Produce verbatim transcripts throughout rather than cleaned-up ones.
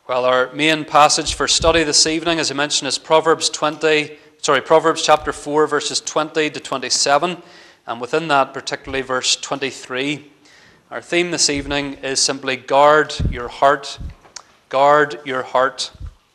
Well, our main passage for study this evening, as I mentioned, is Proverbs twenty, sorry, Proverbs chapter four, verses twenty to twenty-seven, and within that, particularly verse twenty-three. Our theme this evening is simply guard your heart. Guard your heart.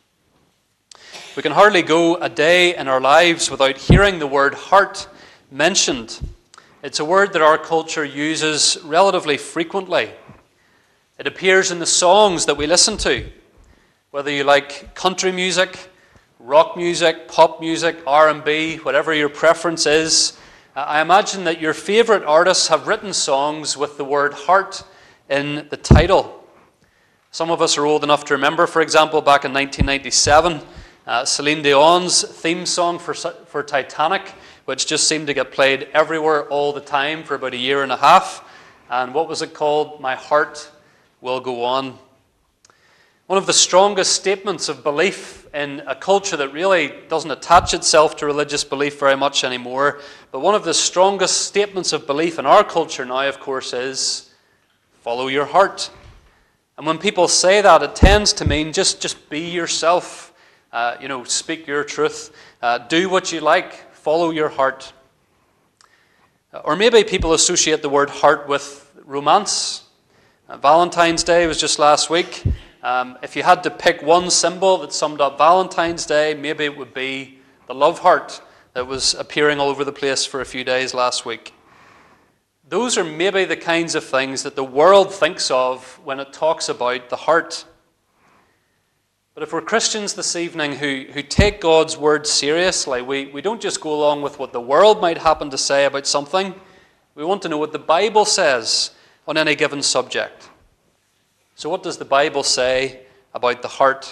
We can hardly go a day in our lives without hearing the word heart mentioned. It's a word that our culture uses relatively frequently. It appears in the songs that we listen to. Whether you like country music, rock music, pop music, R and B, whatever your preference is, I imagine that your favourite artists have written songs with the word heart in the title. Some of us are old enough to remember, for example, back in nineteen ninety-seven, uh, Celine Dion's theme song for, for Titanic, which just seemed to get played everywhere all the time for about a year and a half. And what was it called? My Heart Will Go On. One of the strongest statements of belief in a culture that really doesn't attach itself to religious belief very much anymore, but one of the strongest statements of belief in our culture now, of course, is follow your heart. And when people say that, it tends to mean just, just be yourself, uh, you know, speak your truth, uh, do what you like, follow your heart. Or maybe people associate the word heart with romance. Uh, Valentine's Day was just last week. Um, if you had to pick one symbol that summed up Valentine's Day, maybe it would be the love heart that was appearing all over the place for a few days last week. Those are maybe the kinds of things that the world thinks of when it talks about the heart. But if we're Christians this evening who, who take God's word seriously, we, we don't just go along with what the world might happen to say about something. We want to know what the Bible says on any given subject. So what does the Bible say about the heart?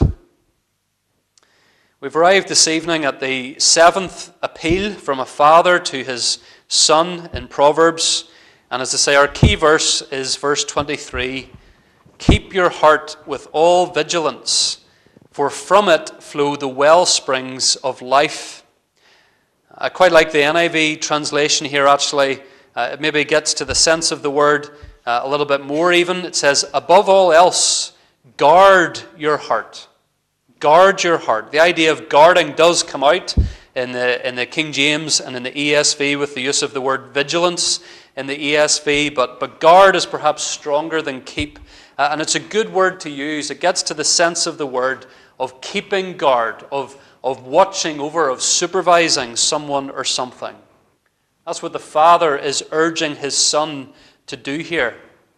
We've arrived this evening at the seventh appeal from a father to his son in Proverbs. And as I say, our key verse is verse twenty-three. Keep your heart with all vigilance, for from it flow the well springs of life. I quite like the N I V translation here, actually. Uh, it maybe gets to the sense of the word Uh, a little bit more even. It says, above all else, guard your heart. Guard your heart. The idea of guarding does come out in the, in the King James and in the E S V with the use of the word vigilance in the E S V, but, but guard is perhaps stronger than keep. Uh, and it's a good word to use. It gets to the sense of the word of keeping guard, of, of watching over, of supervising someone or something. That's what the father is urging his son to do here.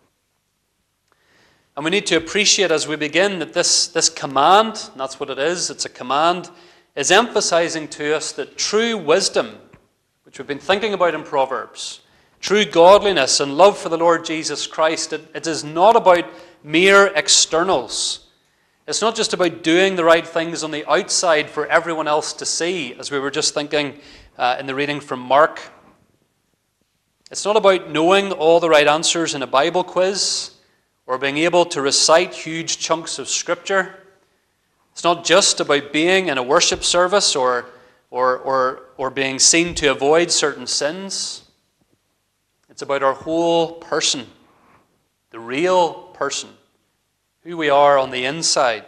And we need to appreciate as we begin that this, this command, and that's what it is, it's a command, is emphasizing to us that true wisdom, which we've been thinking about in Proverbs, true godliness and love for the Lord Jesus Christ, it, it is not about mere externals. It's not just about doing the right things on the outside for everyone else to see, as we were just thinking uh, in the reading from Mark. It's not about knowing all the right answers in a Bible quiz or being able to recite huge chunks of Scripture. It's not just about being in a worship service or, or, or, or being seen to avoid certain sins. It's about our whole person, the real person, who we are on the inside.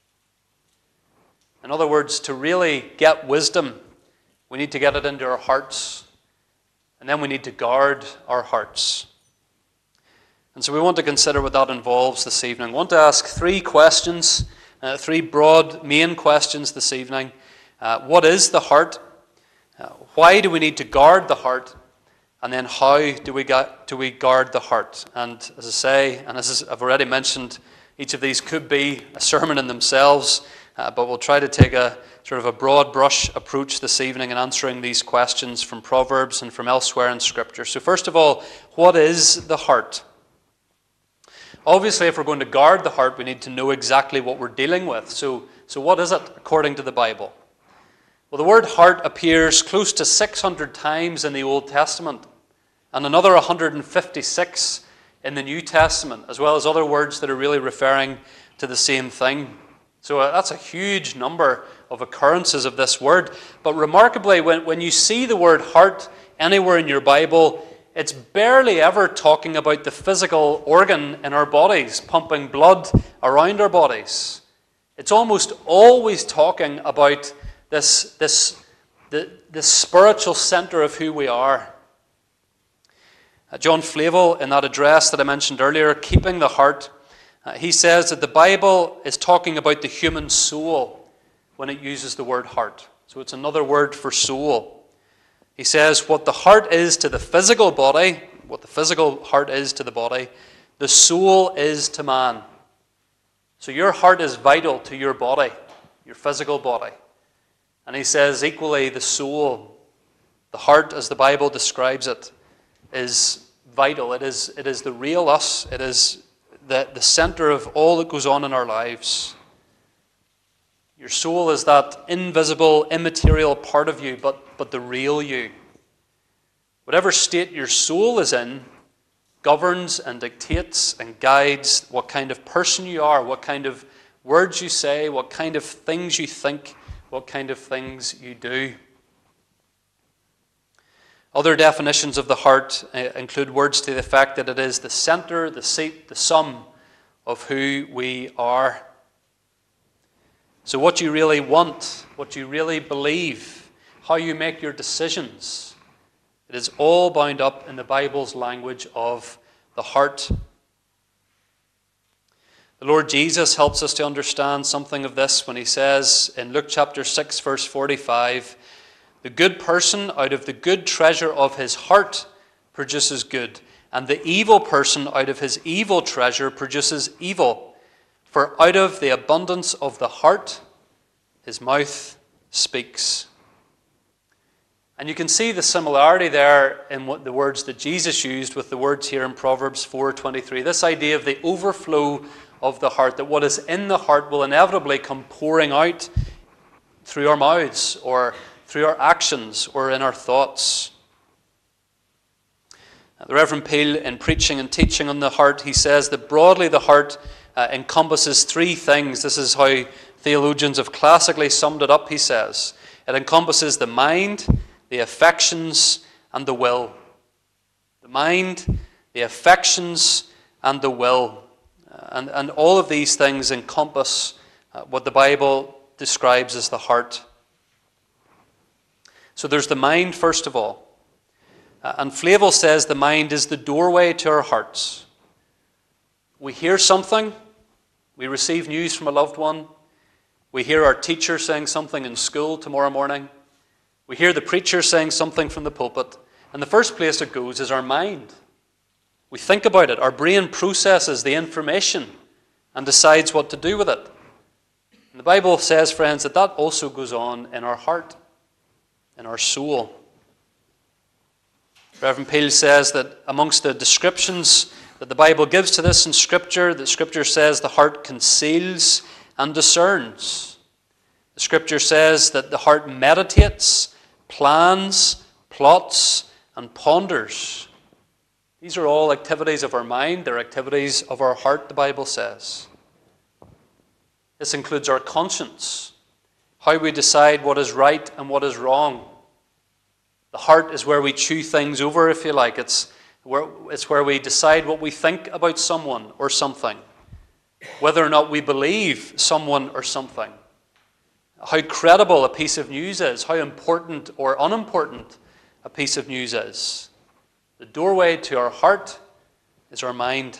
In other words, to really get wisdom, we need to get it into our hearts. And then we need to guard our hearts. And so we want to consider what that involves this evening. I want to ask three questions, uh, three broad main questions this evening. Uh, what is the heart? Uh, why do we need to guard the heart? And then how do we, get, do we guard the heart? And as I say, and as I've already mentioned, each of these could be a sermon in themselves, uh, but we'll try to take a sort of a broad brush approach this evening in answering these questions from Proverbs and from elsewhere in Scripture. So first of all, what is the heart? Obviously, if we're going to guard the heart, we need to know exactly what we're dealing with. So, so what is it according to the Bible? Well, the word heart appears close to six hundred times in the Old Testament and another one hundred fifty-six in the New Testament, as well as other words that are really referring to the same thing. So uh, that's a huge number of occurrences of this word. But remarkably, when, when you see the word heart anywhere in your Bible, it's barely ever talking about the physical organ in our bodies, pumping blood around our bodies. It's almost always talking about this, this, the, the spiritual center of who we are. Uh, John Flavel, in that address that I mentioned earlier, Keeping the Heart, uh, he says that the Bible is talking about the human soul when it uses the word heart. So it's another word for soul. He says what the heart is to the physical body, what the physical heart is to the body, the soul is to man. So your heart is vital to your body, your physical body. And he says equally the soul, the heart as the Bible describes it, is vital. It is, it is the real us. It is the, the center of all that goes on in our lives. Your soul is that invisible, immaterial part of you, but, but the real you. Whatever state your soul is in governs and dictates and guides what kind of person you are, what kind of words you say, what kind of things you think, what kind of things you do. Other definitions of the heart uh, include words to the effect that it is the center, the seat, the sum of who we are. So what you really want, what you really believe, how you make your decisions, it is all bound up in the Bible's language of the heart. The Lord Jesus helps us to understand something of this when he says in Luke chapter six, verse forty-five, the good person out of the good treasure of his heart produces good, and the evil person out of his evil treasure produces evil. For out of the abundance of the heart, his mouth speaks. And you can see the similarity there in what the words that Jesus used with the words here in Proverbs four twenty-three. This idea of the overflow of the heart, that what is in the heart will inevitably come pouring out through our mouths or through our actions or in our thoughts. The Reverend Peel, in preaching and teaching on the heart, he says that broadly the heart uh, encompasses three things. This is how theologians have classically summed it up, he says. It encompasses the mind, the affections, and the will. The mind, the affections, and the will. Uh, and, and all of these things encompass uh, what the Bible describes as the heart. So there's the mind, first of all. Uh, and Flavel says the mind is the doorway to our hearts. We hear something, we receive news from a loved one, we hear our teacher saying something in school tomorrow morning, we hear the preacher saying something from the pulpit, and the first place it goes is our mind. We think about it, our brain processes the information and decides what to do with it. And the Bible says, friends, that that also goes on in our heart, in our soul. Reverend Peel says that amongst the descriptions that the Bible gives to this in Scripture, that Scripture says the heart conceals and discerns. The Scripture says that the heart meditates, plans, plots, and ponders. These are all activities of our mind. They're activities of our heart, the Bible says. This includes our conscience, how we decide what is right and what is wrong. The heart is where we chew things over, if you like. It's where, it's where we decide what we think about someone or something, whether or not we believe someone or something, how credible a piece of news is, how important or unimportant a piece of news is. The doorway to our heart is our mind.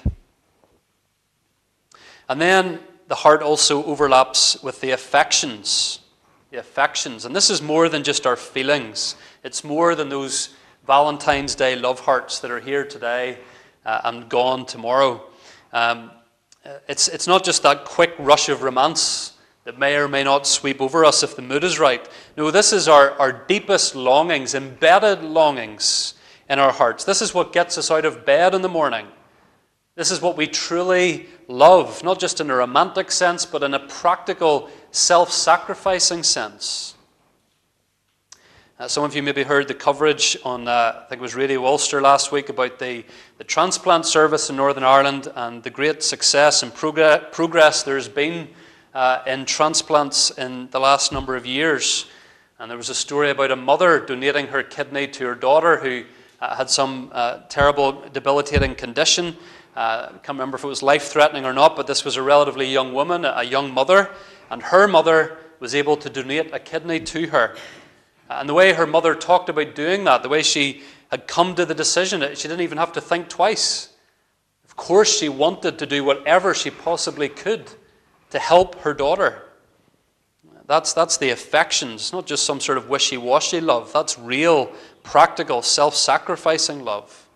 And then the heart also overlaps with the affections. The affections. And this is more than just our feelings. It's more than those Valentine's Day love hearts that are here today uh, and gone tomorrow. Um, it's, it's not just that quick rush of romance that may or may not sweep over us if the mood is right. No, this is our, our deepest longings, embedded longings in our hearts. This is what gets us out of bed in the morning. This is what we truly love, not just in a romantic sense, but in a practical, self-sacrificing sense. Uh, some of you maybe heard the coverage on, uh, I think it was Radio Ulster last week, about the, the transplant service in Northern Ireland and the great success and progress, progress there has been uh, in transplants in the last number of years. And there was a story about a mother donating her kidney to her daughter who uh, had some uh, terrible, debilitating condition. Uh, I can't remember if it was life-threatening or not, but this was a relatively young woman, a young mother, and her mother was able to donate a kidney to her. And the way her mother talked about doing that, the way she had come to the decision, she didn't even have to think twice. Of course, she wanted to do whatever she possibly could to help her daughter. That's, that's the affections. It's not just some sort of wishy-washy love. That's real, practical, self-sacrificing love.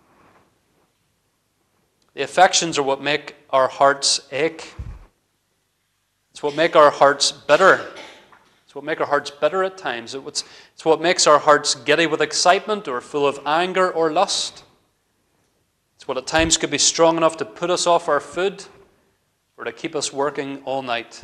The affections are what make our hearts ache. It's what make our hearts bitter. It's what make our hearts bitter at times. It's, it's what makes our hearts giddy with excitement or full of anger or lust. It's what at times could be strong enough to put us off our food or to keep us working all night.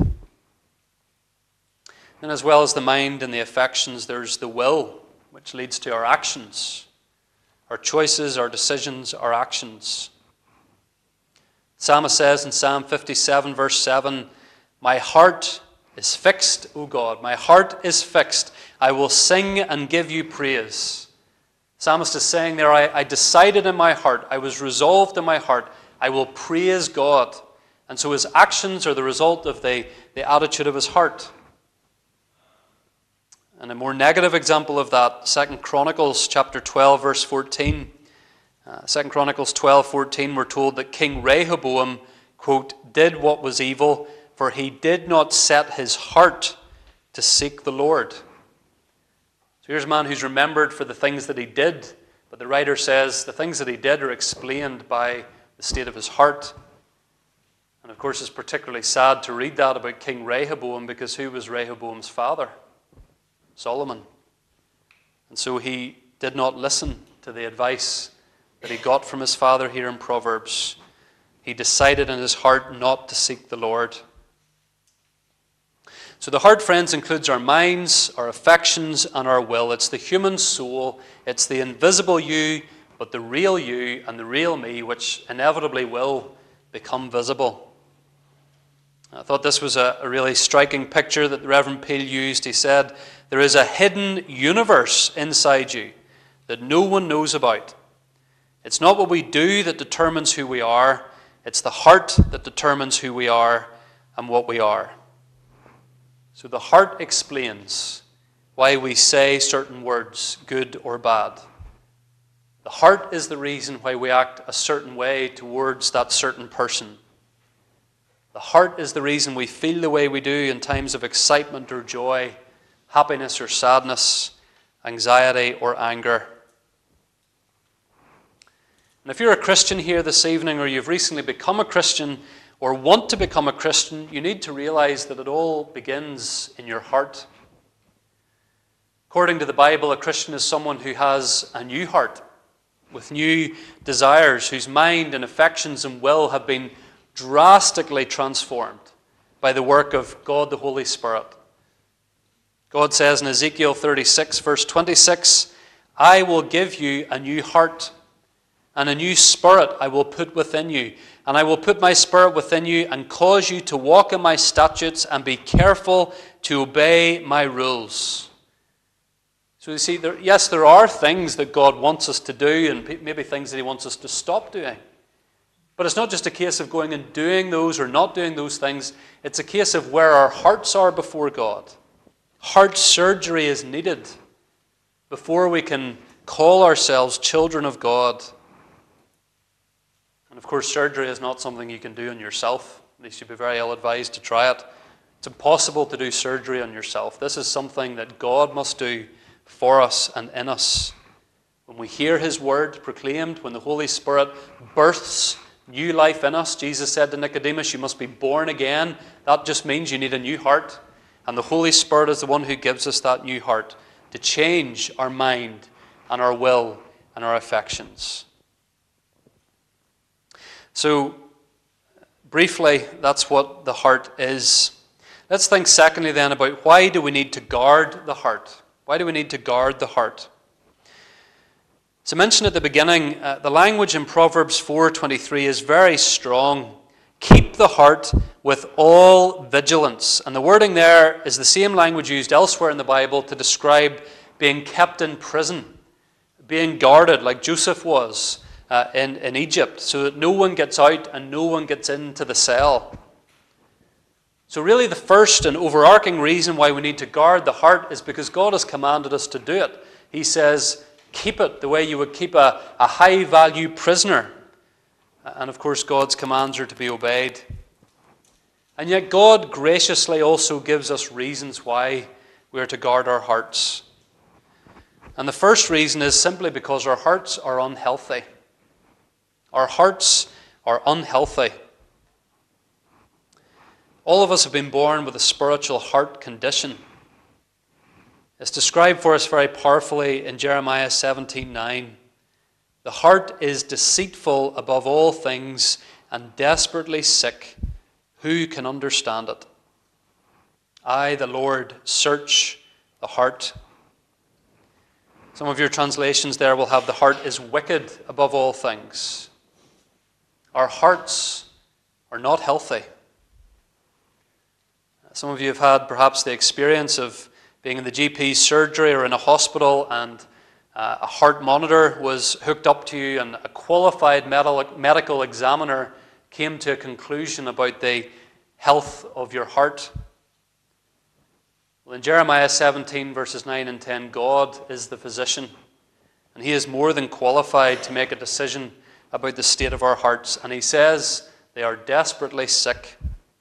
And as well as the mind and the affections, there's the will, which leads to our actions, our choices, our decisions, our actions. The psalmist says in Psalm fifty-seven, verse seven, "My heart is fixed, O God, my heart is fixed. I will sing and give you praise." The psalmist is saying there, I, I decided in my heart, I was resolved in my heart, I will praise God. And so his actions are the result of the, the attitude of his heart. And a more negative example of that, Second Chronicles chapter twelve, verse fourteen. Uh, Second Chronicles twelve, fourteen, we're told that King Rehoboam, quote, "did what was evil, for he did not set his heart to seek the Lord." So here's a man who's remembered for the things that he did, but the writer says the things that he did are explained by the state of his heart. And of course, it's particularly sad to read that about King Rehoboam, because who was Rehoboam's father? Solomon. And so he did not listen to the advice that he got from his father here in Proverbs. He decided in his heart not to seek the Lord. So the heart, friends, includes our minds, our affections, and our will. It's the human soul. It's the invisible you, but the real you and the real me, which inevitably will become visible. I thought this was a, a really striking picture that the Reverend Peel used. He said, there is a hidden universe inside you that no one knows about. It's not what we do that determines who we are. It's the heart that determines who we are and what we are. So the heart explains why we say certain words, good or bad. The heart is the reason why we act a certain way towards that certain person. The heart is the reason we feel the way we do in times of excitement or joy, happiness or sadness, anxiety or anger. And if you're a Christian here this evening, or you've recently become a Christian, or want to become a Christian, you need to realize that it all begins in your heart. According to the Bible, a Christian is someone who has a new heart, with new desires, whose mind and affections and will have been drastically transformed by the work of God the Holy Spirit. God says in Ezekiel thirty-six, verse twenty-six, "I will give you a new heart, and a new spirit I will put within you. And I will put my spirit within you and cause you to walk in my statutes and be careful to obey my rules." So you see, there, yes, there are things that God wants us to do, and maybe things that he wants us to stop doing. But it's not just a case of going and doing those or not doing those things. It's a case of where our hearts are before God. Heart surgery is needed before we can call ourselves children of God. And of course, surgery is not something you can do on yourself. At least you'd be very ill-advised to try it. It's impossible to do surgery on yourself. This is something that God must do for us and in us. When we hear his word proclaimed, when the Holy Spirit births new life in us, Jesus said to Nicodemus, you must be born again. That just means you need a new heart. And the Holy Spirit is the one who gives us that new heart to change our mind and our will and our affections. So, briefly, that's what the heart is. Let's think secondly then about why do we need to guard the heart? Why do we need to guard the heart? As I mentioned at the beginning, uh, the language in Proverbs four twenty-three is very strong. Keep the heart with all vigilance. And the wording there is the same language used elsewhere in the Bible to describe being kept in prison, being guarded like Joseph was uh, in, in Egypt, so that no one gets out and no one gets into the cell. So really the first and overarching reason why we need to guard the heart is because God has commanded us to do it. He says, keep it the way you would keep a, a high-value prisoner. And of course, God's commands are to be obeyed. And yet God graciously also gives us reasons why we are to guard our hearts. And the first reason is simply because our hearts are unhealthy. Our hearts are unhealthy. All of us have been born with a spiritual heart condition. It's described for us very powerfully in Jeremiah seventeen nine. The heart is deceitful above all things and desperately sick. Who can understand it? I, the Lord, search the heart. Some of your translations there will have the heart is wicked above all things. Our hearts are not healthy. Some of you have had perhaps the experience of being in the G P's surgery or in a hospital, and uh, a heart monitor was hooked up to you, and a qualified medical examiner came to a conclusion about the health of your heart. Well, in Jeremiah seventeen, verses nine and ten, God is the physician, and he is more than qualified to make a decision about the state of our hearts. And he says they are desperately sick.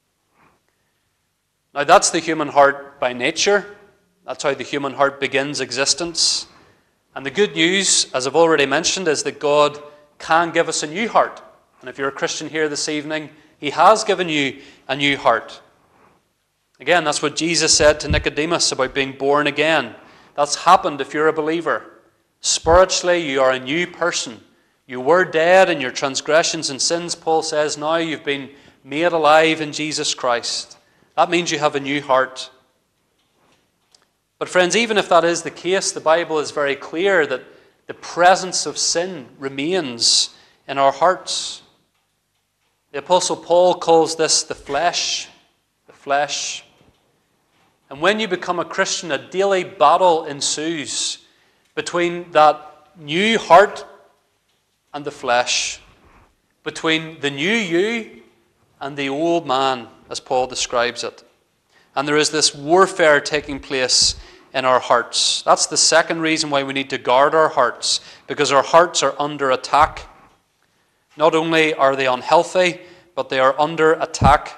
Now, that's the human heart by nature. That's how the human heart begins existence. And the good news, as I've already mentioned, is that God can give us a new heart. And if you're a Christian here this evening, he has given you a new heart. Again, that's what Jesus said to Nicodemus about being born again. That's happened if you're a believer. Spiritually, you are a new person. You were dead in your transgressions and sins, Paul says. Now you've been made alive in Jesus Christ. That means you have a new heart. But friends, even if that is the case, the Bible is very clear that the presence of sin remains in our hearts. The Apostle Paul calls this the flesh. The flesh. And when you become a Christian, a daily battle ensues between that new heart and the flesh, between the new you and the old man, as Paul describes it. And there is this warfare taking place in our hearts. That's the second reason why we need to guard our hearts, because our hearts are under attack. Not only are they unhealthy, but they are under attack.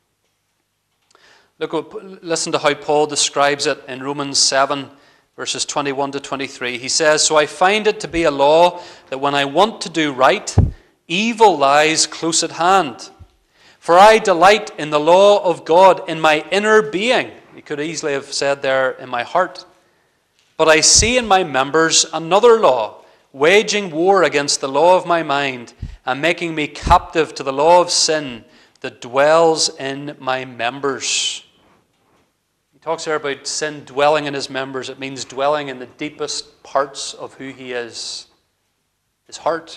Look, listen to how Paul describes it in Romans seven, verses twenty-one to twenty-three. He says, "So I find it to be a law that when I want to do right, evil lies close at hand. For I delight in the law of God in my inner being." He could easily have said there, in my heart. "But I see in my members another law, waging war against the law of my mind, and making me captive to the law of sin that dwells in my members." He talks there about sin dwelling in his members. It means dwelling in the deepest parts of who he is, his heart.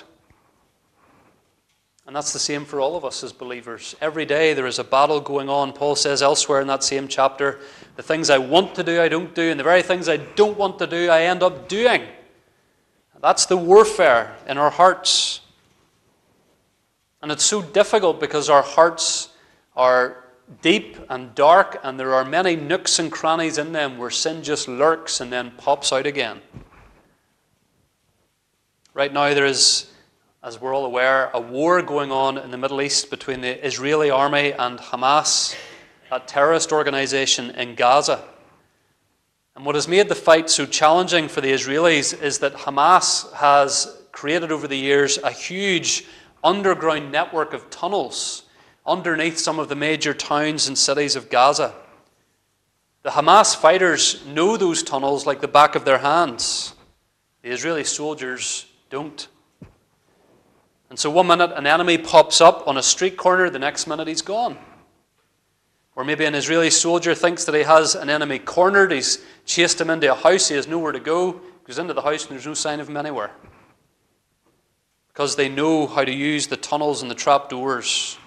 And that's the same for all of us as believers. Every day there is a battle going on. Paul says elsewhere in that same chapter, the things I want to do, I don't do, and the very things I don't want to do, I end up doing. That's the warfare in our hearts. And it's so difficult because our hearts are deep and dark, and there are many nooks and crannies in them where sin just lurks and then pops out again. Right now there is, as we're all aware, a war going on in the Middle East between the Israeli army and Hamas, a terrorist organization in Gaza. And what has made the fight so challenging for the Israelis is that Hamas has created over the years a huge underground network of tunnels underneath some of the major towns and cities of Gaza. The Hamas fighters know those tunnels like the back of their hands. The Israeli soldiers don't. And so one minute an enemy pops up on a street corner, the next minute he's gone. Or maybe an Israeli soldier thinks that he has an enemy cornered, he's chased him into a house, he has nowhere to go, goes into the house and there's no sign of him anywhere. Because they know how to use the tunnels and the trapdoors.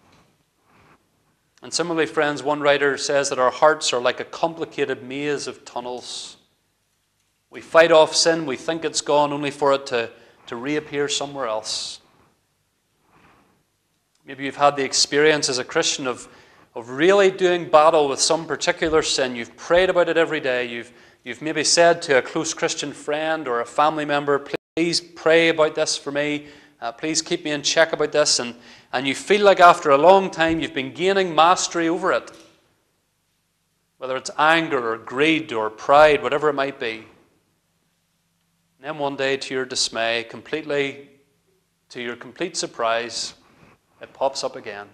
And similarly, friends, one writer says that our hearts are like a complicated maze of tunnels. We fight off sin, we think it's gone, only for it to, to reappear somewhere else. Maybe you've had the experience as a Christian of of really doing battle with some particular sin. You've prayed about it every day. You've, you've maybe said to a close Christian friend or a family member, please pray about this for me. Uh, please keep me in check about this. And, and you feel like after a long time you've been gaining mastery over it. Whether it's anger or greed or pride, whatever it might be. And then one day, to your dismay, completely, to your complete surprise, it pops up again.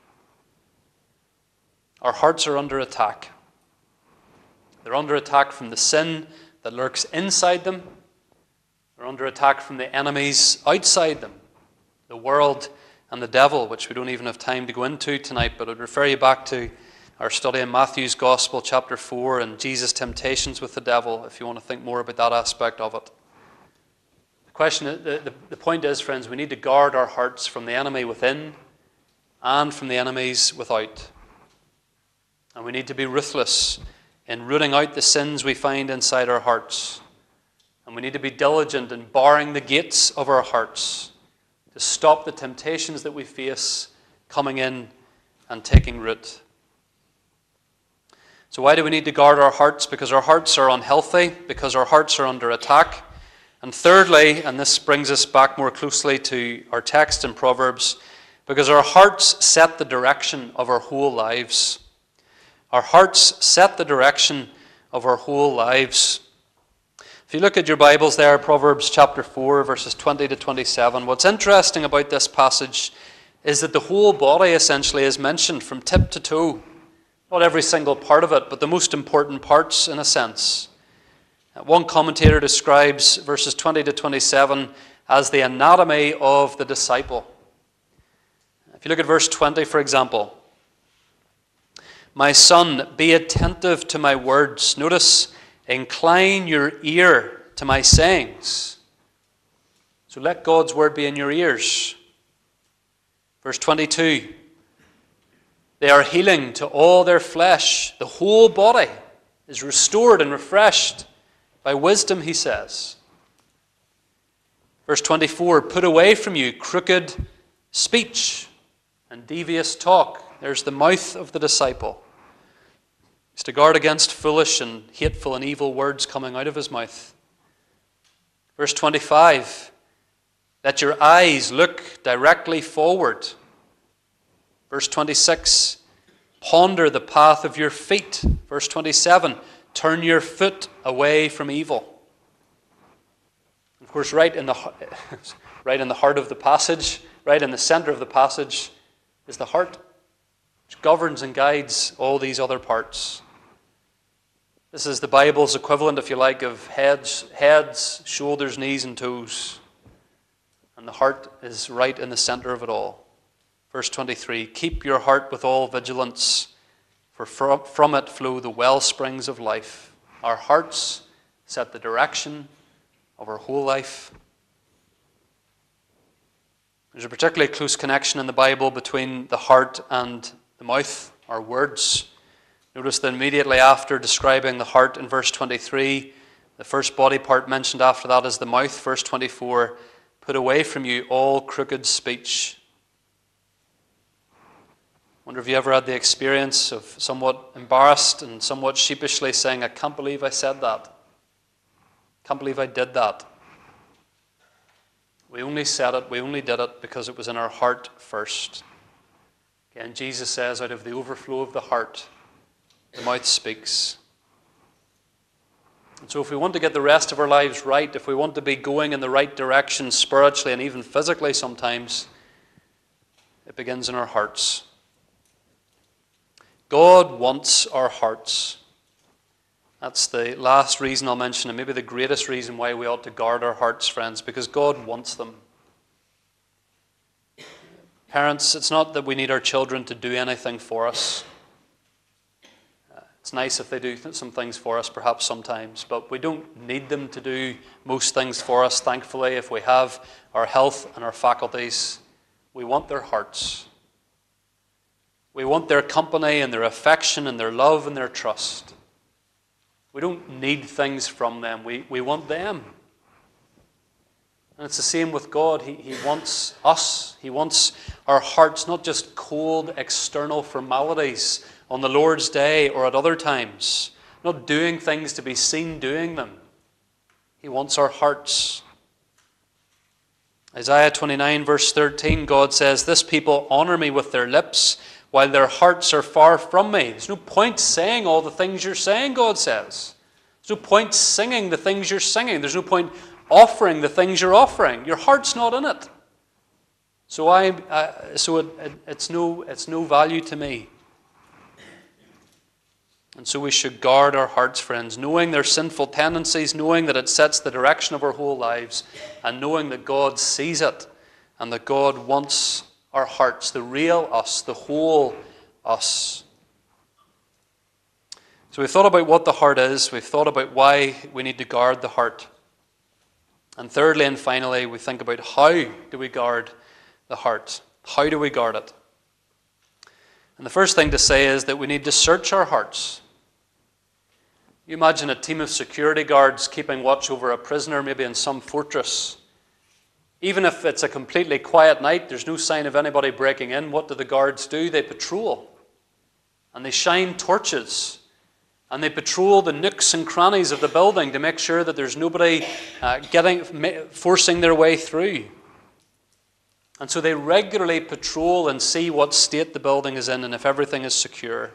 Our hearts are under attack. They're under attack from the sin that lurks inside them. They're under attack from the enemies outside them, the world and the devil, which we don't even have time to go into tonight, but I'd refer you back to our study in Matthew's Gospel, chapter four, and Jesus' temptations with the devil, if you want to think more about that aspect of it. The question, the, the, the point is, friends, we need to guard our hearts from the enemy within and from the enemies without. And we need to be ruthless in rooting out the sins we find inside our hearts. And we need to be diligent in barring the gates of our hearts to stop the temptations that we face coming in and taking root. So why do we need to guard our hearts? Because our hearts are unhealthy, because our hearts are under attack. And thirdly, and this brings us back more closely to our text in Proverbs, because our hearts set the direction of our whole lives. Our hearts set the direction of our whole lives. If you look at your Bibles there, Proverbs chapter four, verses twenty to twenty-seven, what's interesting about this passage is that the whole body essentially is mentioned from tip to toe. Not every single part of it, but the most important parts in a sense. One commentator describes verses twenty to twenty-seven as the anatomy of the disciple. If you look at verse twenty, for example, my son, be attentive to my words. Notice, incline your ear to my sayings. So let God's word be in your ears. Verse twenty-two, they are healing to all their flesh. The whole body is restored and refreshed by wisdom, he says. Verse twenty-four, put away from you crooked speech and devious talk. There's the mouth of the disciple. He's to guard against foolish and hateful and evil words coming out of his mouth. Verse twenty-five, let your eyes look directly forward. Verse twenty-six, ponder the path of your feet. Verse twenty-seven, turn your foot away from evil. Of course, right in the, right in the heart of the passage, right in the center of the passage, is the heart, which governs and guides all these other parts. This is the Bible's equivalent, if you like, of heads, heads, shoulders, knees, and toes. And the heart is right in the center of it all. Verse twenty-three, keep your heart with all vigilance, for from it flow the well springs of life. Our hearts set the direction of our whole life. There's a particularly close connection in the Bible between the heart and the mouth, our words. Notice that immediately after describing the heart in verse twenty-three, the first body part mentioned after that is the mouth. Verse twenty-four, put away from you all crooked speech. Wonder if you ever had the experience of somewhat embarrassed and somewhat sheepishly saying, I can't believe I said that. Can't believe I did that. We only said it, we only did it because it was in our heart first. Again, Jesus says, out of the overflow of the heart, the mouth speaks. And so if we want to get the rest of our lives right, if we want to be going in the right direction spiritually and even physically sometimes, it begins in our hearts. God wants our hearts. That's the last reason I'll mention, and maybe the greatest reason why we ought to guard our hearts, friends, because God wants them. Parents, it's not that we need our children to do anything for us. Uh, it's nice if they do some things for us, perhaps sometimes, but we don't need them to do most things for us, thankfully, if we have our health and our faculties. We want their hearts. We want their company and their affection and their love and their trust. We don't need things from them. We, we want them. And it's the same with God. He, he wants us. He wants our hearts, not just cold external formalities on the Lord's Day or at other times, not doing things to be seen doing them. He wants our hearts. Isaiah twenty-nine verse thirteen, God says, "This people honor me with their lips, while their hearts are far from me." There's no point saying all the things you're saying, God says. There's no point singing the things you're singing. There's no point offering the things you're offering. Your heart's not in it. So I, I so it, it, it's no it's no value to me. And so we should guard our hearts, friends, knowing their sinful tendencies, knowing that it sets the direction of our whole lives, and knowing that God sees it and that God wants our hearts, the real us, the whole us. So we've thought about what the heart is. We've thought about why we need to guard the heart. And thirdly and finally, we think about how do we guard the heart? How do we guard it? And the first thing to say is that we need to search our hearts. You imagine a team of security guards keeping watch over a prisoner, maybe in some fortress. Even if it's a completely quiet night, there's no sign of anybody breaking in, what do the guards do? They patrol. And they shine torches. And they patrol the nooks and crannies of the building to make sure that there's nobody uh, getting, forcing their way through. And so they regularly patrol and see what state the building is in and if everything is secure.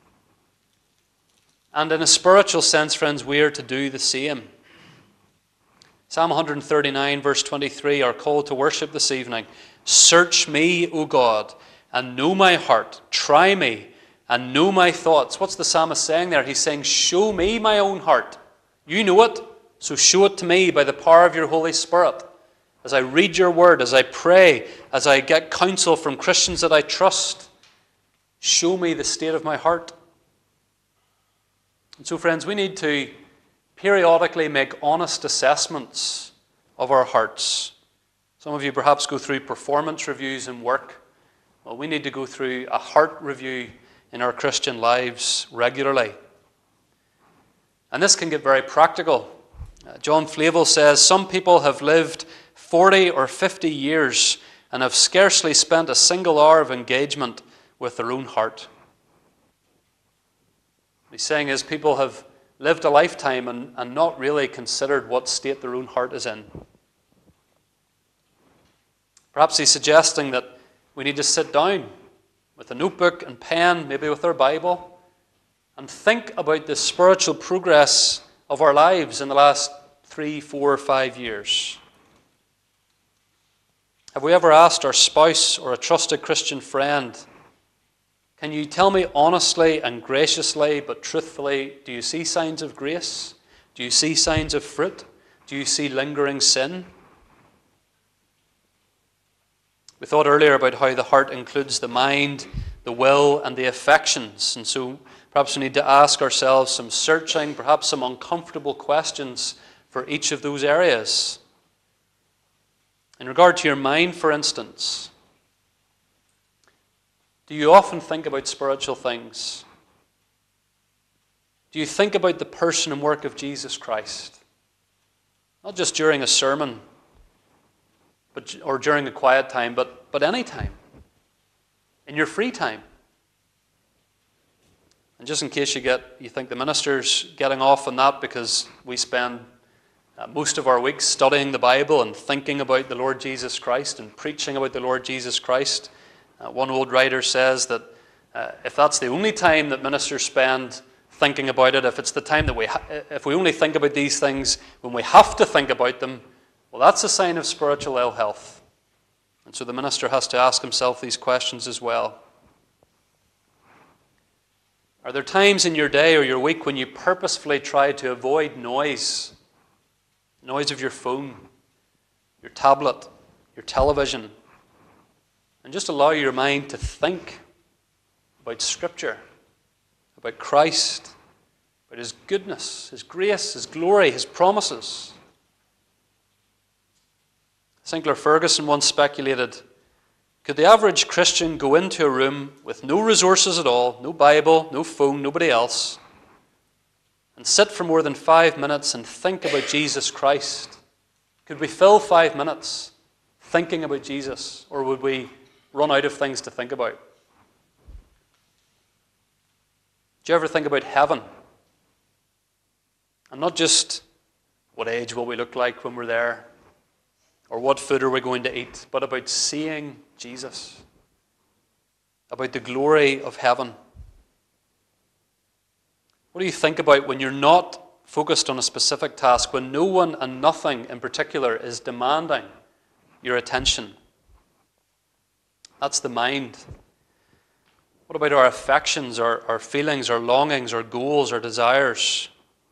And in a spiritual sense, friends, we are to do the same. Psalm one thirty-nine, verse twenty-three, our call to worship this evening. "Search me, O God, and know my heart. Try me, and know my thoughts." What's the psalmist saying there? He's saying, show me my own heart. You know it, so show it to me by the power of your Holy Spirit. As I read your word, as I pray, as I get counsel from Christians that I trust, show me the state of my heart. And so, friends, we need to periodically make honest assessments of our hearts. Some of you perhaps go through performance reviews in work. Well, we need to go through a heart review in our Christian lives regularly. And this can get very practical. Uh, John Flavel says, "Some people have lived forty or fifty years and have scarcely spent a single hour of engagement with their own heart." What he's saying is people have lived a lifetime and, and not really considered what state their own heart is in. Perhaps he's suggesting that we need to sit down with a notebook and pen, maybe with our Bible, and think about the spiritual progress of our lives in the last three, four, five years. Have we ever asked our spouse or a trusted Christian friend, can you tell me honestly and graciously, but truthfully, do you see signs of grace? Do you see signs of fruit? Do you see lingering sin? We thought earlier about how the heart includes the mind, the will, and the affections. And so perhaps we need to ask ourselves some searching, perhaps some uncomfortable questions for each of those areas. In regard to your mind, for instance, do you often think about spiritual things? Do you think about the person and work of Jesus Christ? Not just during a sermon, but or during a quiet time, but, but any time. In your free time. And just in case you get you think the minister's getting off on that because we spend uh, most of our weeks studying the Bible and thinking about the Lord Jesus Christ and preaching about the Lord Jesus Christ. Uh, one old writer says that uh, if that's the only time that ministers spend thinking about it, if it's the time that we, ha- if we only think about these things when we have to think about them, well, that's a sign of spiritual ill health. And so the minister has to ask himself these questions as well. Are there times in your day or your week when you purposefully try to avoid noise? Noise of your phone, your tablet, your television, and just allow your mind to think about Scripture, about Christ, about His goodness, His grace, His glory, His promises. Sinclair Ferguson once speculated, could the average Christian go into a room with no resources at all, no Bible, no phone, nobody else, and sit for more than five minutes and think about Jesus Christ Could we fill five minutes thinking about Jesus, or would we run out of things to think about? Do you ever think about heaven? And not just what age will we look like when we're there, or what food are we going to eat, but about seeing Jesus, about the glory of heaven. What do you think about when you're not focused on a specific task, when no one and nothing in particular is demanding your attention? That's the mind. What about our affections, our, our feelings, our longings, our goals, our desires?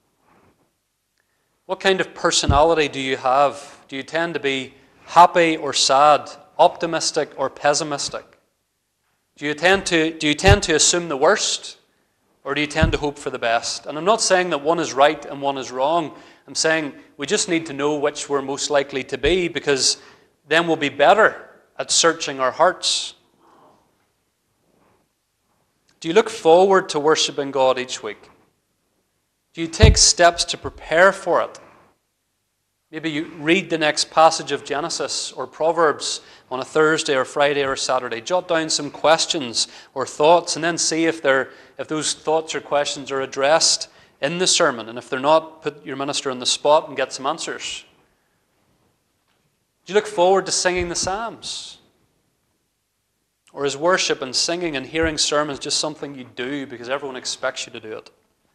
What kind of personality do you have? Do you tend to be happy or sad, optimistic or pessimistic? Do you tend to, do you tend to assume the worst, or do you tend to hope for the best? And I'm not saying that one is right and one is wrong. I'm saying we just need to know which we're most likely to be, because then we'll be better at searching our hearts. Do you look forward to worshiping God each week? Do you take steps to prepare for it? Maybe you read the next passage of Genesis or Proverbs on a Thursday or Friday or Saturday. Jot down some questions or thoughts, and then see if they're, if those thoughts or questions are addressed in the sermon. And if they're not, put your minister on the spot and get some answers. Do you look forward to singing the Psalms? Or is worship and singing and hearing sermons just something you do because everyone expects you to do it?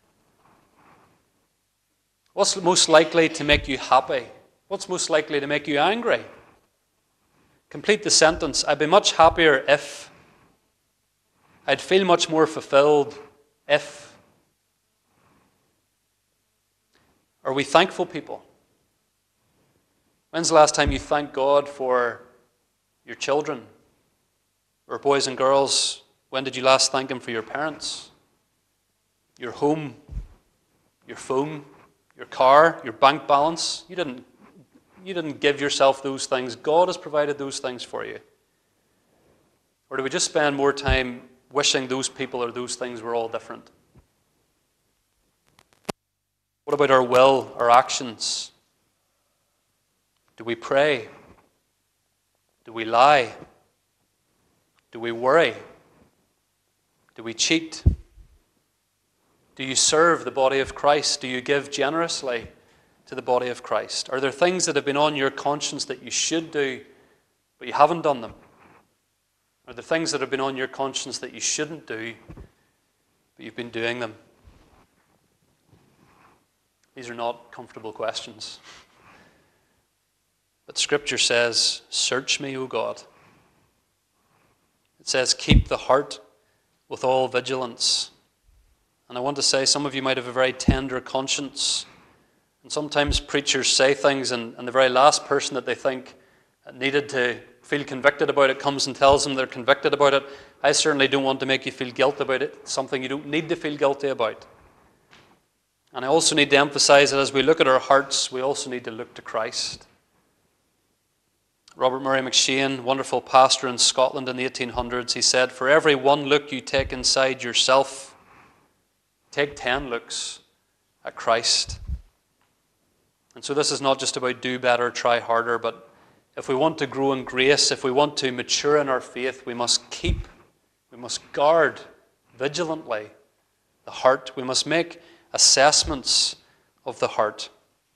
What's most likely to make you happy? What's most likely to make you angry? Complete the sentence. I'd be much happier if. I'd feel much more fulfilled if. Are we thankful people? When's the last time you thanked God for your children? Or boys and girls, when did you last thank Him for your parents? Your home? Your phone? Your car, your bank balance? You didn't, you didn't give yourself those things. God has provided those things for you. Or do we just spend more time wishing those people or those things were all different? What about our will, our actions? Do we pray? Do we lie? Do we worry? Do we cheat? Do you serve the body of Christ? Do you give generously to the body of Christ? Are there things that have been on your conscience that you should do, but you haven't done them? Are there things that have been on your conscience that you shouldn't do, but you've been doing them? These are not comfortable questions. But Scripture says, "Search me, O God." It says, "Keep the heart with all vigilance." And I want to say, some of you might have a very tender conscience. And sometimes preachers say things, and, and the very last person that they think needed to feel convicted about it comes and tells them they're convicted about it. I certainly don't want to make you feel guilt about it. It's something you don't need to feel guilty about. And I also need to emphasize that as we look at our hearts, we also need to look to Christ. Robert Murray McShane, wonderful pastor in Scotland in the eighteen hundreds, he said, "For every one look you take inside yourself, take ten looks at Christ." And so this is not just about do better, try harder, but if we want to grow in grace, if we want to mature in our faith, we must keep, we must guard vigilantly the heart. We must make assessments of the heart.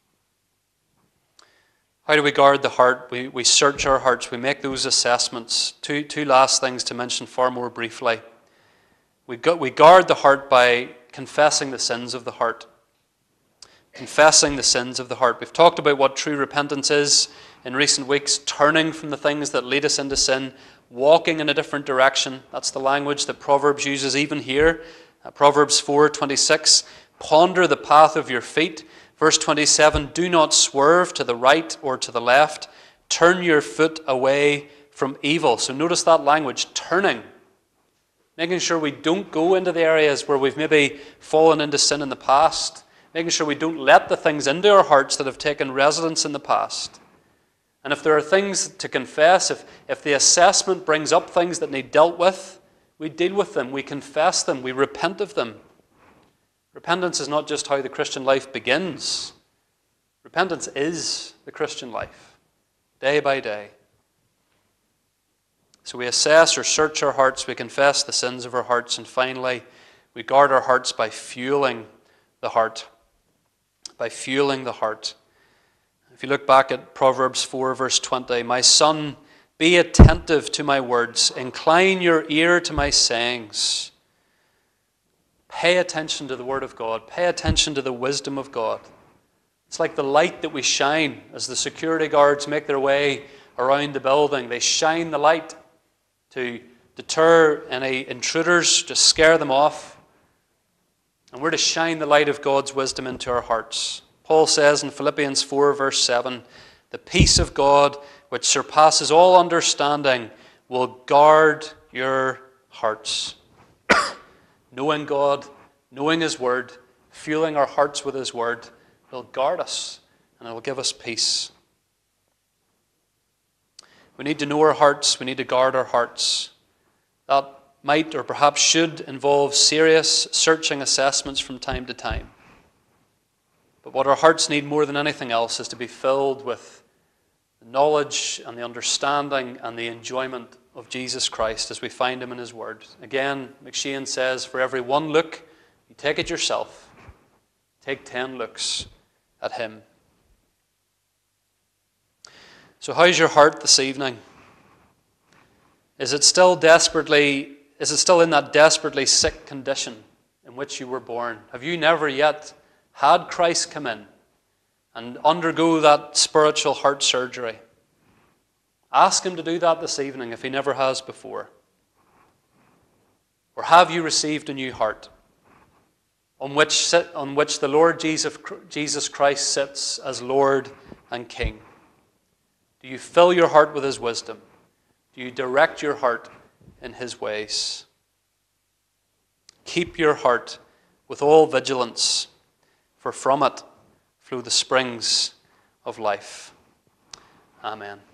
How do we guard the heart? We, we search our hearts. We make those assessments. Two, two last things to mention far more briefly. We, gu- we guard the heart by confessing the sins of the heart. Confessing the sins of the heart. We've talked about what true repentance is in recent weeks. Turning from the things that lead us into sin. Walking in a different direction. That's the language that Proverbs uses even here. Uh, Proverbs four twenty-six. Ponder the path of your feet. Verse twenty-seven. Do not swerve to the right or to the left. Turn your foot away from evil. So notice that language. Turning. Making sure we don't go into the areas where we've maybe fallen into sin in the past. Making sure we don't let the things into our hearts that have taken residence in the past. And if there are things to confess, if, if the assessment brings up things that need dealt with, we deal with them, we confess them, we repent of them. Repentance is not just how the Christian life begins. Repentance is the Christian life, day by day. So we assess or search our hearts, we confess the sins of our hearts, and finally, we guard our hearts by fueling the heart. By fueling the heart. If you look back at Proverbs four, verse twenty, "My son, be attentive to my words, incline your ear to my sayings." Pay attention to the Word of God. Pay attention to the wisdom of God. It's like the light that we shine as the security guards make their way around the building. They shine the light to deter any intruders, to scare them off. And we're to shine the light of God's wisdom into our hearts. Paul says in Philippians four, verse seven, "The peace of God, which surpasses all understanding, will guard your hearts." Knowing God, knowing His Word, fueling our hearts with His Word, will guard us and it will give us peace. We need to know our hearts. We need to guard our hearts. That might or perhaps should involve serious searching assessments from time to time. But what our hearts need more than anything else is to be filled with the knowledge and the understanding and the enjoyment of Jesus Christ as we find Him in His Word. Again, McShane says, for every one look, you take it yourself. Take ten looks at Him. So how's your heart this evening? Is it still desperately, is it still in that desperately sick condition in which you were born? Have you never yet had Christ come in and undergo that spiritual heart surgery? Ask Him to do that this evening if He never has before. Or have you received a new heart on which, sit, on which the Lord Jesus, Jesus Christ sits as Lord and King? Do you fill your heart with His wisdom? Do you direct your heart in His ways? Keep your heart with all vigilance, for from it flow the springs of life. Amen.